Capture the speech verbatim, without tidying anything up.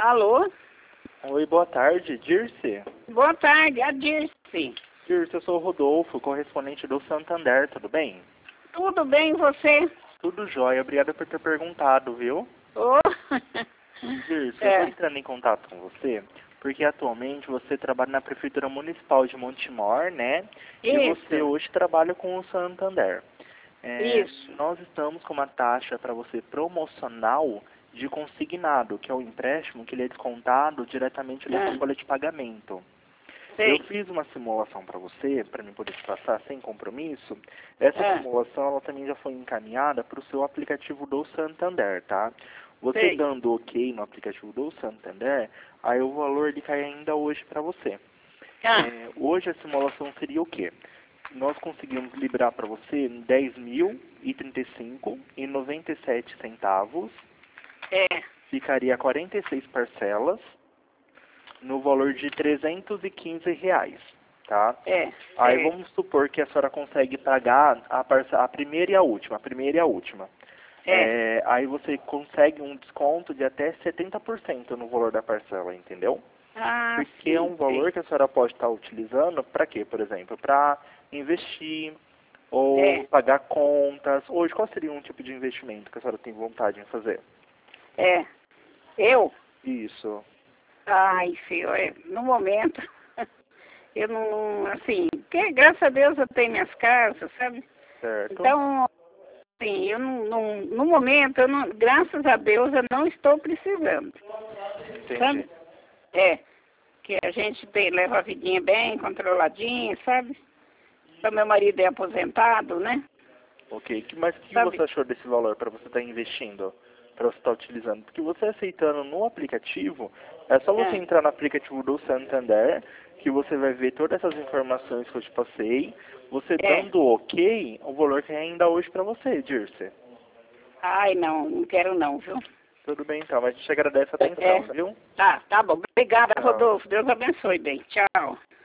Alô? Oi, boa tarde, Dirce. Boa tarde, a Dirce. Dirce, eu sou o Rodolfo, correspondente do Santander, tudo bem? Tudo bem, e você? Tudo jóia, obrigado por ter perguntado, viu? Oh. Dirce, É. eu tô entrando em contato com você, porque atualmente você trabalha na Prefeitura Municipal de Montemor, né? E Isso. você hoje trabalha com o Santander. É, Isso. nós estamos com uma taxa para você promocional de consignado, que é o empréstimo que ele é descontado diretamente da sua Ah. folha de pagamento. Sei. Eu fiz uma simulação para você, para mim poder te passar sem compromisso. Essa Ah. simulação ela também já foi encaminhada para o seu aplicativo do Santander, tá? Você Sei. dando ok no aplicativo do Santander, aí o valor ele cai ainda hoje para você. Ah. É, hoje a simulação seria o quê? Nós conseguimos liberar para você dez mil e trinta e cinco e noventa e sete centavos. É. Ficaria quarenta e seis parcelas no valor de trezentos e quinze reais, tá? É. Aí É. vamos supor que a senhora consegue pagar a, parce- a primeira e a última, a primeira e a última. É. É, aí você consegue um desconto de até setenta por cento no valor da parcela, entendeu? Ah, Porque é sim, um valor sei. que a senhora pode estar utilizando para quê, por exemplo? Para investir ou É. pagar contas. Hoje, qual seria um tipo de investimento que a senhora tem vontade em fazer? É. Eu? Isso. Ai, filho, é, no momento, eu não, assim, porque graças a Deus eu tenho minhas casas, sabe? Certo. Então, assim, eu não, não, no momento, eu não, graças a Deus, eu não estou precisando. Entendi. Sabe? É, que a gente tem, leva a vidinha bem controladinha, sabe? Então, meu marido é aposentado, né? Ok. Que- Mas o que Sabe? você achou desse valor para você estar investindo? Para você estar utilizando? Porque você aceitando no aplicativo, é só você É, entrar no aplicativo do Santander, que você vai ver todas essas informações que eu te passei. Você é. dando ok, o valor que é ainda hoje para você, Dirce. Ai, não, não quero não, viu? Tudo bem então, mas a gente agradece a É, atenção, viu? tá, tá bom. Obrigada, Tchau. Rodolfo. Deus abençoe bem. Tchau.